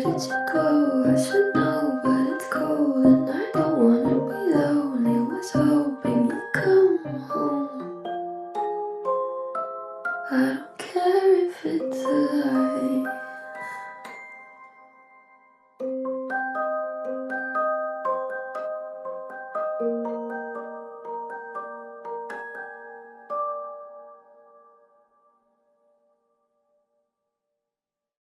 did you go? I should know, but it's cold and I don't wanna be lonely. Was hoping you'd come home. I don't care if it's a lie.